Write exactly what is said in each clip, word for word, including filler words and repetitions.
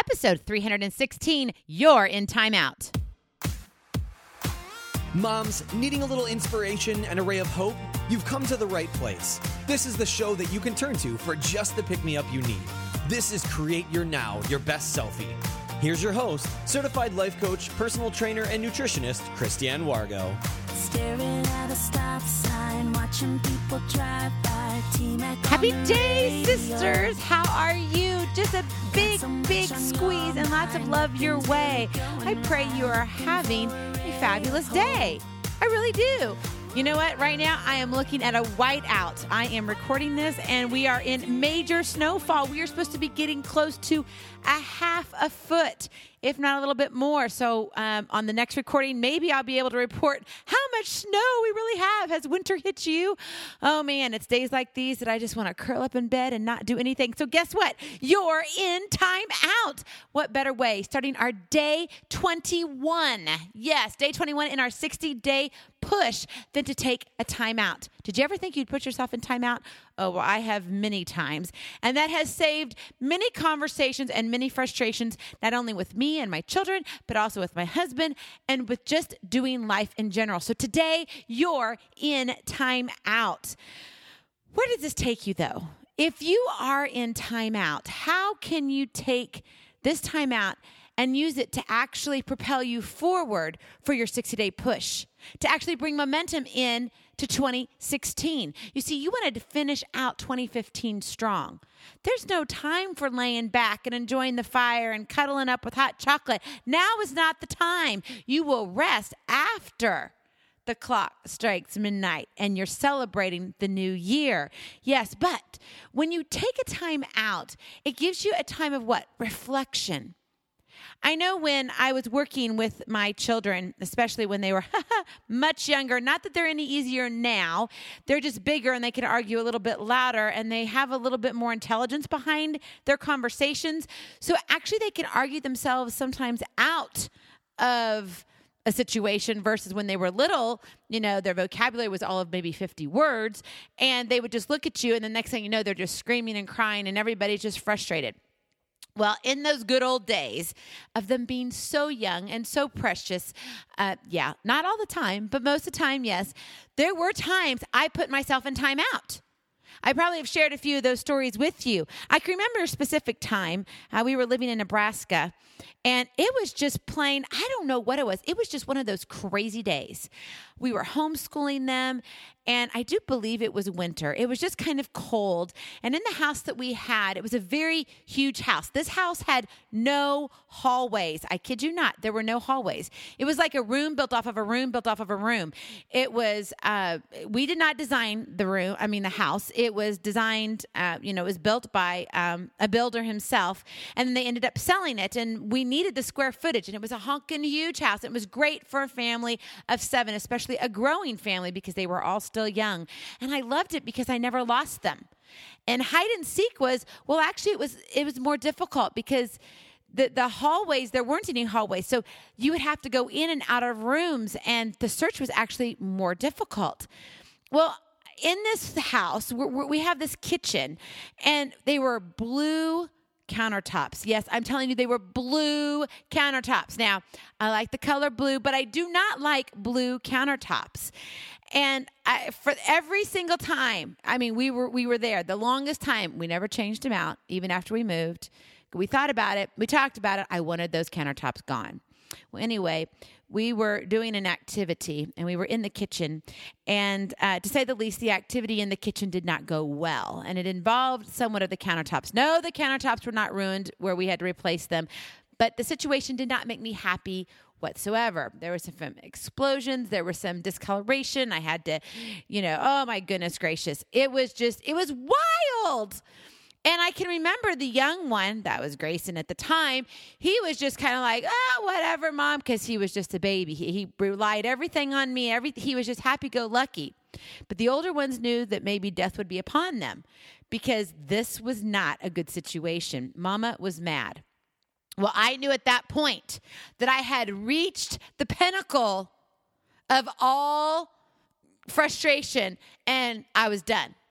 episode three hundred sixteen, You're in Timeout. Moms, needing a little inspiration and a ray of hope? You've come to the right place. This is the show that you can turn to for just the pick-me-up you need. This is Create Your Now, Your Best Selfie. Here's your host, certified life coach, personal trainer, and nutritionist, Christiane Wargo. Staring at a stop sign, watching people drive by. Happy day, sisters. How are you? Just a big, big squeeze and lots of love your way. I pray you are having a fabulous day. I really do. You know what? Right now, I am looking at a whiteout. I am recording this, and we are in major snowfall. We are supposed to be getting close to a half a foot, if not a little bit more. So um, on the next recording, maybe I'll be able to report how much snow we really have. Has winter hit you? Oh, man, it's days like these that I just want to curl up in bed and not do anything. So guess what? You're in time out. What better way? Starting our day twenty-one. Yes, day twenty-one in our sixty-day push than to take a timeout. Did you ever think you'd put yourself in timeout? Oh, well, I have many times. And that has saved many conversations and many frustrations, not only with me and my children, but also with my husband and with just doing life in general. So today, you're in timeout. Where does this take you, though? If you are in timeout, how can you take this timeout and use it to actually propel you forward for your sixty-day push, to actually bring momentum in to twenty sixteen. You see, you wanted to finish out twenty fifteen strong. There's no time for laying back and enjoying the fire and cuddling up with hot chocolate. Now is not the time. You will rest after the clock strikes midnight and you're celebrating the new year. Yes, but when you take a time out, it gives you a time of what? Reflection. I know when I was working with my children, especially when they were much younger, not that they're any easier now, they're just bigger and they can argue a little bit louder and they have a little bit more intelligence behind their conversations. So actually they can argue themselves sometimes out of a situation versus when they were little, you know, their vocabulary was all of maybe fifty words and they would just look at you and the next thing you know, they're just screaming and crying and everybody's just frustrated. Well, in those good old days of them being so young and so precious, uh, yeah, not all the time, but most of the time, yes, there were times I put myself in timeout. I probably have shared a few of those stories with you. I can remember a specific time. Uh, we were living in Nebraska, and it was just plain, I don't know what it was. It was just one of those crazy days. We were homeschooling them, and I do believe it was winter. It was just kind of cold. And in the house that we had, it was a very huge house. This house had no hallways. I kid you not. There were no hallways. It was like a room built off of a room built off of a room. It was, uh, we did not design the room, I mean the house. It was designed, uh, you know, it was built by um, a builder himself. And then they ended up selling it. And we needed the square footage. And it was a honking huge house. It was great for a family of seven, especially a growing family because they were all still young. And I loved it because I never lost them. And hide and seek was, well, actually it was, it was more difficult because the, the hallways, there weren't any hallways. So you would have to go in and out of rooms and the search was actually more difficult. Well, in this house, we're, we have this kitchen and they were blue countertops. Yes, I'm telling you, they were blue countertops. Now, I like the color blue, but I do not like blue countertops. And I, for every single time, I mean, we were we were there. The longest time, we never changed them out, even after we moved. We thought about it. We talked about it. I wanted those countertops gone. Well, anyway, we were doing an activity, and we were in the kitchen. And uh, to say the least, the activity in the kitchen did not go well. And it involved somewhat of the countertops. No, the countertops were not ruined where we had to replace them. But the situation did not make me happy whatsoever. There were some explosions. There was some discoloration. I had to, you know, oh, my goodness gracious. It was just, it was wild. And I can remember the young one, that was Grayson at the time, he was just kind of like, oh, whatever, Mom, because he was just a baby. He, he relied everything on me. Every, he was just happy-go-lucky. But the older ones knew that maybe death would be upon them because this was not a good situation. Mama was mad. Well, I knew at that point that I had reached the pinnacle of all frustration, and I was done.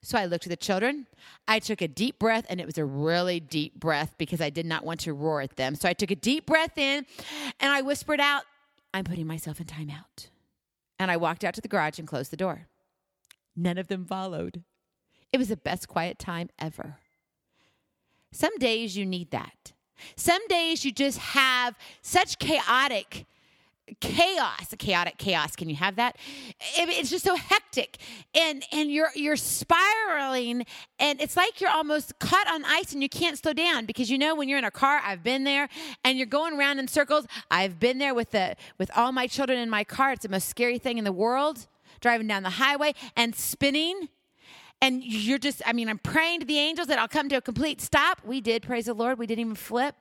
So I looked at the children. I took a deep breath, and it was a really deep breath because I did not want to roar at them. So I took a deep breath in, and I whispered out, I'm putting myself in timeout. And I walked out to the garage and closed the door. None of them followed. It was the best quiet time ever. Some days you need that. Some days you just have such chaotic chaos, chaotic chaos. Can you have that? It, it's just so hectic, and and you're you're spiraling, and it's like you're almost caught on ice, and you can't slow down because you know when you're in a car. I've been there, and you're going around in circles. I've been there with the with all my children in my car. It's the most scary thing in the world. Driving down the highway and spinning. And you're just, I mean, I'm praying to the angels that I'll come to a complete stop. We did, praise the Lord. We didn't even flip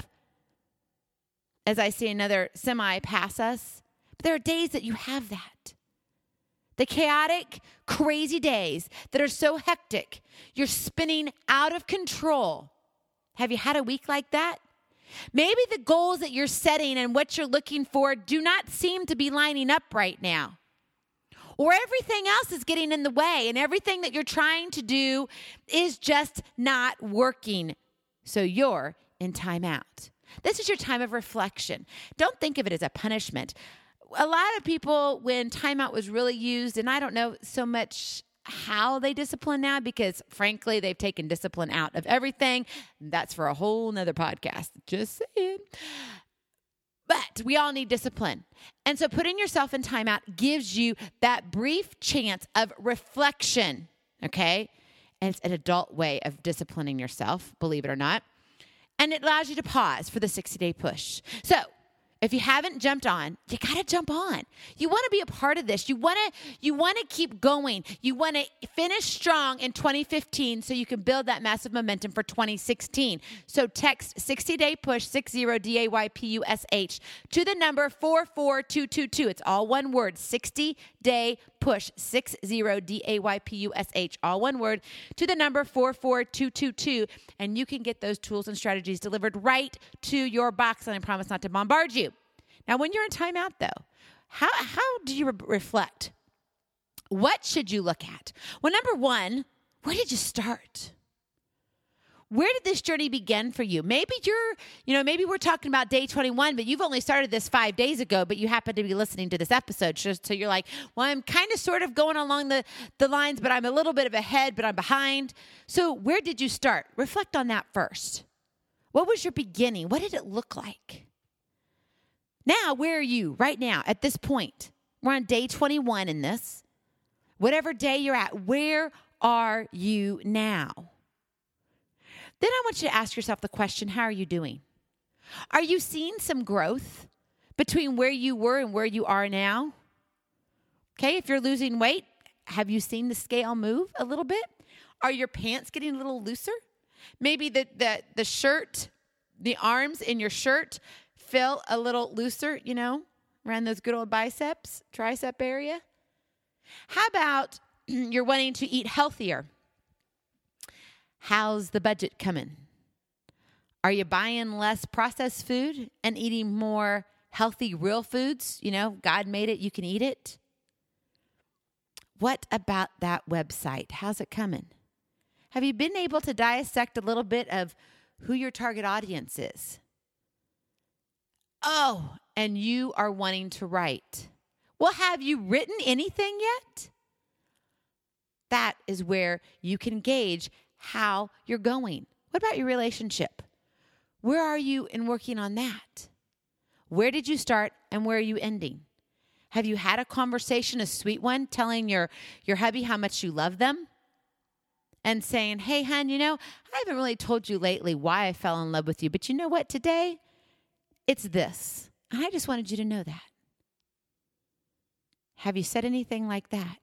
as I see another semi pass us. But there are days that you have that. The chaotic, crazy days that are so hectic. You're spinning out of control. Have you had a week like that? Maybe the goals that you're setting and what you're looking for do not seem to be lining up right now. Or everything else is getting in the way, and everything that you're trying to do is just not working. So you're in timeout. This is your time of reflection. Don't think of it as a punishment. A lot of people, when timeout was really used, and I don't know so much how they discipline now because, frankly, they've taken discipline out of everything. That's for a whole nother podcast. Just saying. But we all need discipline. And so putting yourself in timeout gives you that brief chance of reflection, okay? And it's an adult way of disciplining yourself, believe it or not. And it allows you to pause for the sixty-day push. So if you haven't jumped on, you got to jump on. You want to be a part of this. You want to you want to keep going. You want to finish strong in twenty fifteen so you can build that massive momentum for twenty sixteen. So text sixty-day push, sixty D A Y P U S H, to the number four four two two two. It's all one word, sixty-day push, sixty D A Y P U S H, all one word, to the number four four two two two. And you can get those tools and strategies delivered right to your box. And I promise not to bombard you. Now, when you're in timeout, though, how how do you re- reflect? What should you look at? Well, number one, where did you start? Where did this journey begin for you? Maybe you're, you know, maybe we're talking about day twenty-one, but you've only started this five days ago, but you happen to be listening to this episode. So you're like, well, I'm kind of sort of going along the, the lines, but I'm a little bit of ahead, but I'm behind. So where did you start? Reflect on that first. What was your beginning? What did it look like? Now, where are you right now at this point? We're on day twenty-one in this. Whatever day you're at, where are you now? Then I want you to ask yourself the question, how are you doing? Are you seeing some growth between where you were and where you are now? Okay, if you're losing weight, have you seen the scale move a little bit? Are your pants getting a little looser? Maybe the the, the shirt, the arms in your shirt feel a little looser, you know, around those good old biceps, tricep area. How about you're wanting to eat healthier? How's the budget coming? Are you buying less processed food and eating more healthy, real foods? You know, God made it, you can eat it. What about that website? How's it coming? Have you been able to dissect a little bit of who your target audience is? Oh, and you are wanting to write. Well, have you written anything yet? That is where you can gauge how you're going. What about your relationship? Where are you in working on that? Where did you start and where are you ending? Have you had a conversation, a sweet one, telling your, your hubby how much you love them? And saying, hey, hon, you know, I haven't really told you lately why I fell in love with you, but you know what? Today, it's this. And I just wanted you to know that. Have you said anything like that?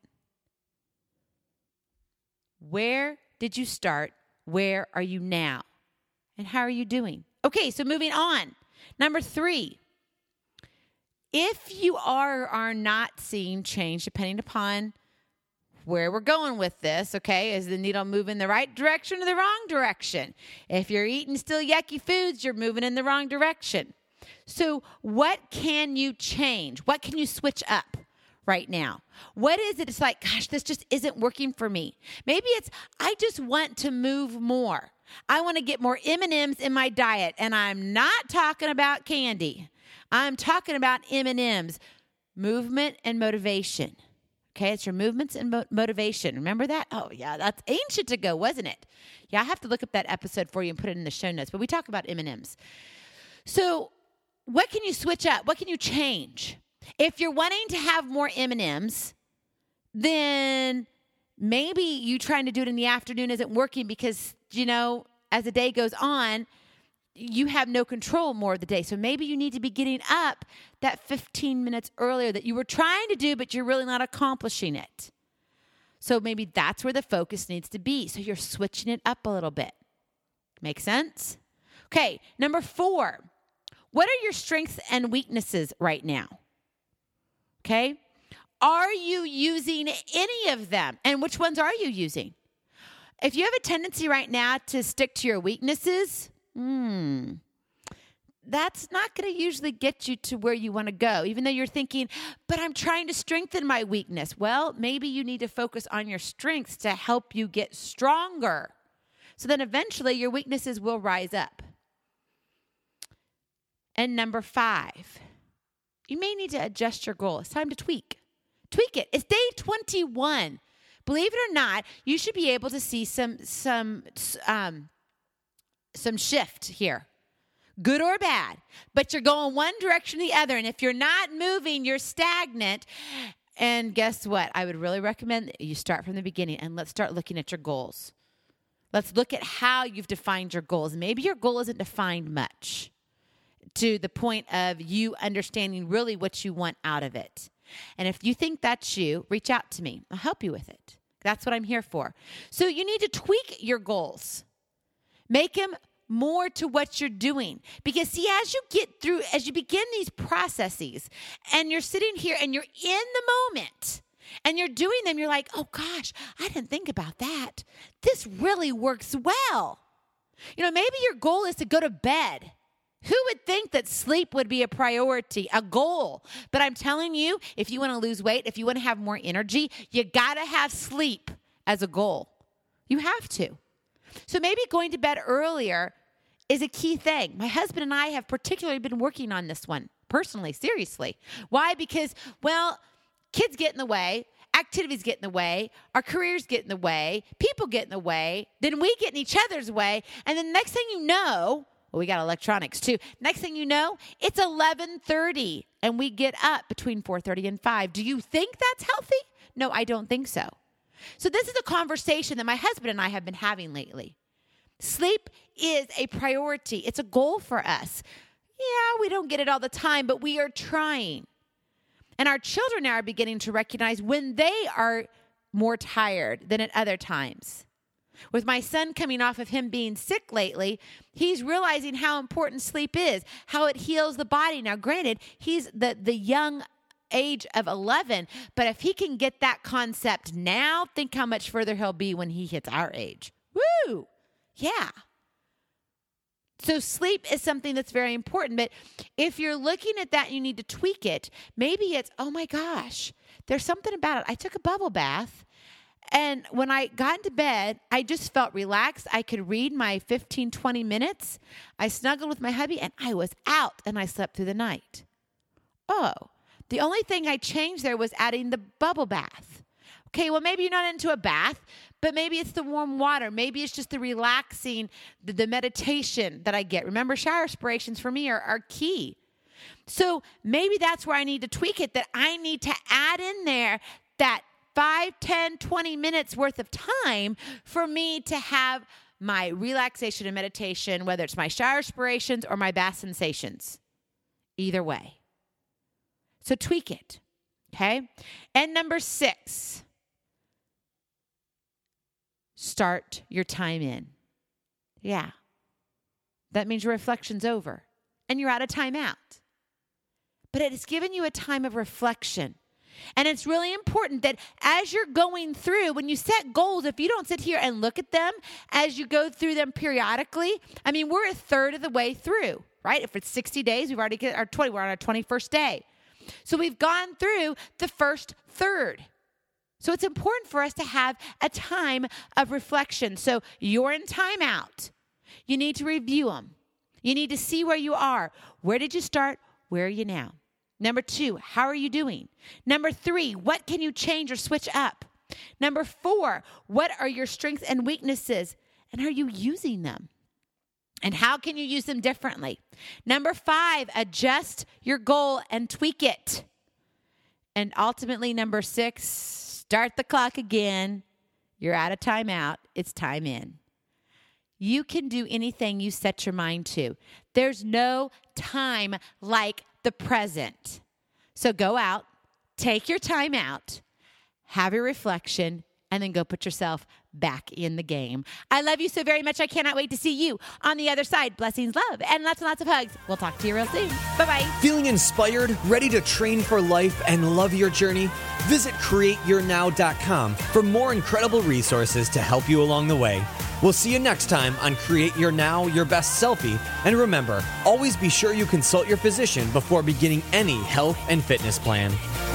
Where did you start? Where are you now? And how are you doing? Okay, so moving on. Number three, if you are or are not seeing change, depending upon where we're going with this, okay, is the needle moving in the right direction or the wrong direction? If you're eating still yucky foods, you're moving in the wrong direction. So what can you change? What can you switch up? right now? What is it? It's like, gosh, this just isn't working for me. Maybe it's, I just want to move more. I want to get more M and M's in my diet. And I'm not talking about candy. I'm talking about M and M's, movement and motivation. Okay, it's your movements and mo- motivation. Remember that? Oh, yeah, that's ancient ago, wasn't it? Yeah, I have to look up that episode for you and put it in the show notes. But we talk about M and M's. So what can you switch up? What can you change? If you're wanting to have more M and M's, then maybe you trying to do it in the afternoon isn't working because, you know, as the day goes on, you have no control more of the day. So maybe you need to be getting up that fifteen minutes earlier that you were trying to do, but you're really not accomplishing it. So maybe that's where the focus needs to be. So you're switching it up a little bit. Make sense? Okay, number four. What are your strengths and weaknesses right now? Okay? Are you using any of them? And which ones are you using? If you have a tendency right now to stick to your weaknesses, Hmm. that's not going to usually get you to where you want to go, even though you're thinking, but I'm trying to strengthen my weakness. Well, maybe you need to focus on your strengths to help you get stronger. So then eventually your weaknesses will rise up. And number five, you may need to adjust your goal. It's time to tweak. Tweak it. It's day twenty-one. Believe it or not, you should be able to see some, some, um, some shift here, good or bad, but you're going one direction or the other. And if you're not moving, you're stagnant. And guess what? I would really recommend that you start from the beginning and let's start looking at your goals. Let's look at how you've defined your goals. Maybe your goal isn't defined much to the point of you understanding really what you want out of it. And if you think that's you, reach out to me. I'll help you with it. That's what I'm here for. So you need to tweak your goals. Make them more to what you're doing. Because see, as you get through, as you begin these processes and you're sitting here and you're in the moment and you're doing them, you're like, oh gosh, I didn't think about that. This really works well. You know, maybe your goal is to go to bed. Who would think that sleep would be a priority, a goal? But I'm telling you, if you want to lose weight, if you want to have more energy, you got to have sleep as a goal. You have to. So maybe going to bed earlier is a key thing. My husband and I have particularly been working on this one personally, seriously. Why? Because, well, kids get in the way, activities get in the way, our careers get in the way, people get in the way, then we get in each other's way, and then next thing you know, well, we got electronics too. Next thing you know, it's eleven thirty, and we get up between four thirty and five. Do you think that's healthy? No, I don't think so. So this is a conversation that my husband and I have been having lately. Sleep is a priority. It's a goal for us. Yeah, we don't get it all the time, but we are trying. And our children are beginning to recognize when they are more tired than at other times. With my son coming off of him being sick lately, he's realizing how important sleep is, how it heals the body. Now, granted, he's the, the young age of eleven, but if he can get that concept now, think how much further he'll be when he hits our age. Woo! Yeah. So sleep is something that's very important, but if you're looking at that and you need to tweak it, maybe it's, oh my gosh, there's something about it. I took a bubble bath, and when I got into bed, I just felt relaxed. I could read my fifteen, twenty minutes. I snuggled with my hubby, and I was out, and I slept through the night. Oh, the only thing I changed there was adding the bubble bath. Okay, well, maybe you're not into a bath, but maybe it's the warm water. Maybe it's just the relaxing, the, the meditation that I get. Remember, shower inspirations for me are, are key. So maybe that's where I need to tweak it, that I need to add in there that five, ten, twenty minutes worth of time for me to have my relaxation and meditation, whether it's my shower inspirations or my bath sensations. Either way. So tweak it, okay? And number six, start your time in. Yeah. That means your reflection's over and you're out of time out. But it has given you a time of reflection. And it's really important that as you're going through, when you set goals, if you don't sit here and look at them as you go through them periodically, I mean, we're a third of the way through, right? If it's sixty days, we've already get our twenty, we're on our twenty-first day. So we've gone through the first third. So it's important for us to have a time of reflection. So you're in timeout. You need to review them. You need to see where you are. Where did you start? Where are you now? Number two, how are you doing? Number three, what can you change or switch up? Number four, what are your strengths and weaknesses? And are you using them? And how can you use them differently? Number five, adjust your goal and tweak it. And ultimately, number six, start the clock again. You're out of timeout. It's time in. You can do anything you set your mind to. There's no time like the present. So go out, take your time out, have your reflection, and then go put yourself back in the game. I love you so very much. I cannot wait to see you on the other side. Blessings, love, and lots and lots of hugs. We'll talk to you real soon. Bye-bye. Feeling inspired, ready to train for life, and love your journey? Visit create your now dot com for more incredible resources to help you along the way. We'll see you next time on Create Your Now, Your Best Selfie. And remember, always be sure you consult your physician before beginning any health and fitness plan.